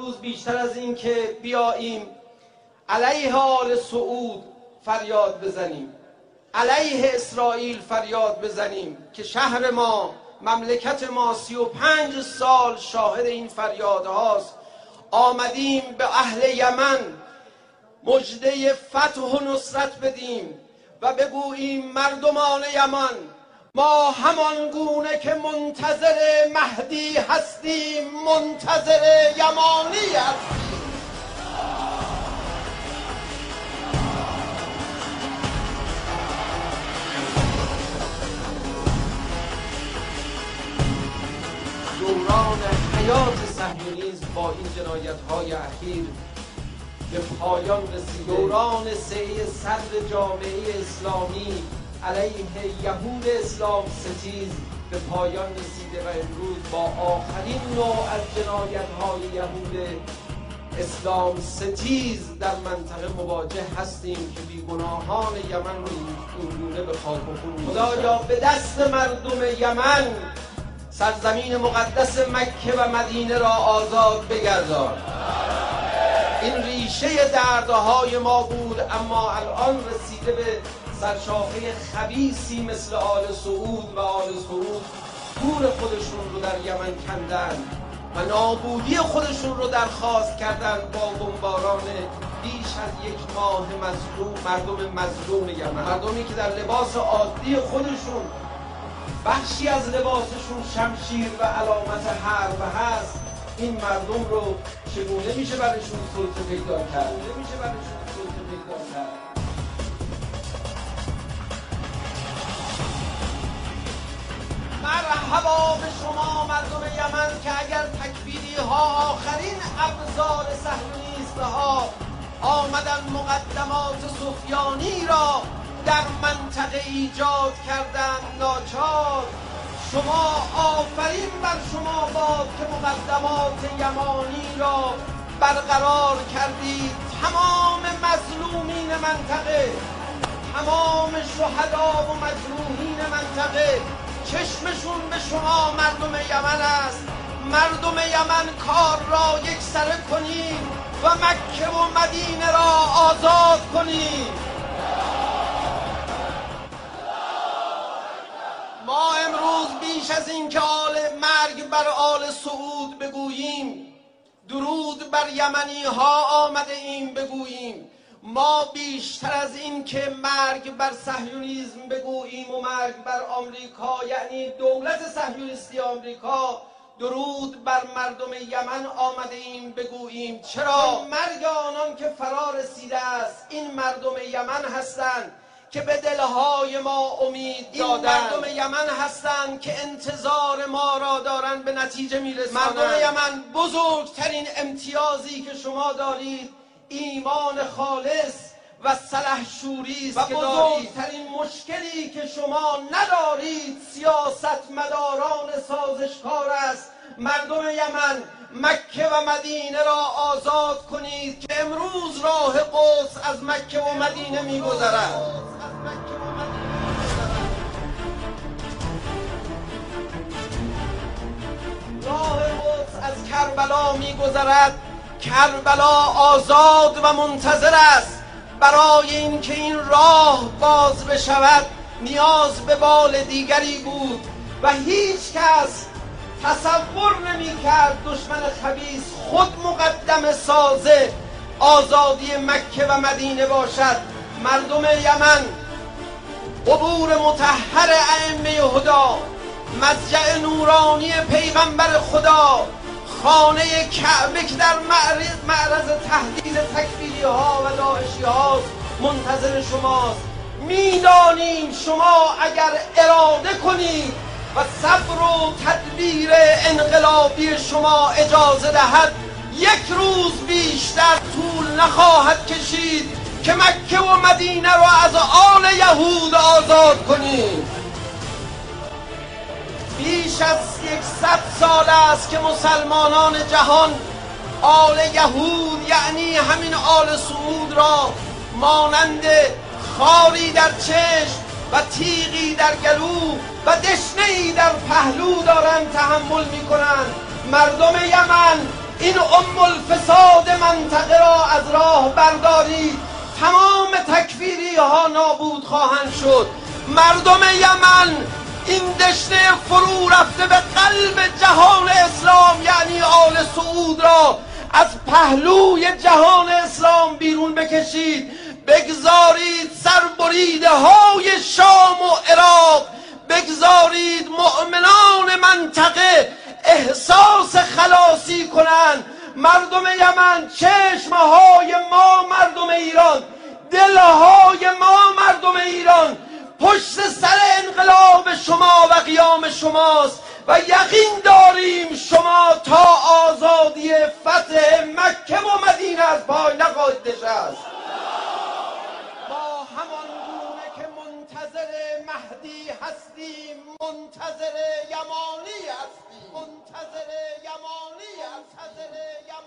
امروز بیشتر از این که بیاییم علیه آل سعود فریاد بزنیم، علیه اسرائیل فریاد بزنیم که شهر ما، مملکت ما 35 سال شاهد این فریاد هاست. آمدیم به اهل یمن مژده فتح و نصرت بدیم و بگوییم مردمان یمن، ما همان گونه که منتظر مهدی هستیم منتظر یمانی هستیم. دوران حیات صهیونیسم با این جنایت‌های اخیر به پایان رسید. دوران سعی صدر جامعه اسلامی علیه یهود اسلام ستیز به پایان رسیده و امروز با آخرین نوع از جنایت‌های یهود اسلام ستیز در منطقه مواجه هستیم که بیگناهان یمن رو اینگونه به خاک و خون می‌کشند. خدایا به دست مردم یمن سرزمین مقدس مکه و مدینه را آزاد بگردان. این ریشه دردهای ما بود، اما الان رسیده به سرشاخه خبیثی مثل آل سعود و آل سعود گور خودشون رو در یمن کندن و نابودی خودشون رو درخواست کردن با بمباران بیش از 1 ماه مردم مظلوم یمن، مردمی که در لباس عادی خودشون بخشی از لباسشون شمشیر و علامت حرب هست. این مردم رو چگونه میشه برشون سلطه پیدا کرد؟ مرحبا به شما مردم یمن که اگر تکفیری ها آخرین ابزار صهیونیست ها آمدن مقدمات سفیانی را در منطقه ایجاد کردن، ناچار شما آفرین بر شما باد که مقدمات یمانی را برقرار کردید. تمام مظلومین منطقه، تمام شهدا و مجروحین منطقه چشمشون به شما مردم یمن است. مردم یمن کار را یکسره کنید و مکه و مدینه را آزاد کنید. ما امروز بیش از این که مرگ بر آل سعود بگوییم، درود بر یمنی ها آمده ایم بگوییم. ما بیشتر از این که مرگ بر صهیونیسم بگوییم و مرگ بر آمریکا، یعنی دولت صهیونیستی آمریکا، درود بر مردم یمن آمده ایم بگوییم. چرا؟ مرگ آنان که فرا رسیده است این مردم یمن هستند که به دلهای ما امید دادند. این مردم یمن هستند که انتظار ما را دارند به نتیجه میرسانند. مردم یمن بزرگترین امتیازی که شما دارید ایمان خالص و سلحشوری است و بزرگترین مشکلی که شما ندارید سیاستمداران سازشکار است. مردم یمن مکه و مدینه را آزاد کنید که امروز راه قدس از مکه و مدینه می‌گذرد. راه قدس از کربلا می‌گذرد. کربلا آزاد و منتظر است. برای اینکه این راه باز بشود نیاز به بال دیگری بود و هیچ کس تصور نمی‌کرد دشمن خبیث خود مقدم سازه آزادی مکه و مدینه باشد. مردم یمن قبور مطهر ائمه هدا، مضجع نورانی پیغمبر خدا، خانه کعبه که در معرض تهدید تکفیری ها و داعشی ها منتظر شماست. میدانیم شما اگر اراده کنید و صبر و تدبیر انقلابی شما اجازه دهد 1 روز بیشتر طول نخواهد کشید که مکه و مدینه را از آل یهود آزاد کنید. بیش از 100 سال است که مسلمانان جهان آل یهود یعنی همین آل سعود را مانند خاری در چشم و تیغی در گلو و دشنه‌ای در پهلو دارند تحمل می‌کنند. مردم یمن این الفساد منطقه را از راه بردارید، تمام تکفیری ها نابود خواهند شد. مردم یمن این دشنه فرو رفته به قلب جهان اسلام یعنی آل سعود را از پهلوی جهان اسلام بیرون بکشید. بگذارید سربریده های شام و عراق، بگذارید مؤمنان منطقه احساس خلاصی کنند. مردم یمن، چشمهای ما مردم ایران، دلهای ما مردم ایران پشت سر انقلاب شما و قیام شماست و یقین داریم شما تا آزادی فتح مکه و مدینه از پای نخواهید نشست. ما همان گونه که منتظر مهدی هستیم منتظر یمانی هستیم، منتظر یمانی هستیم.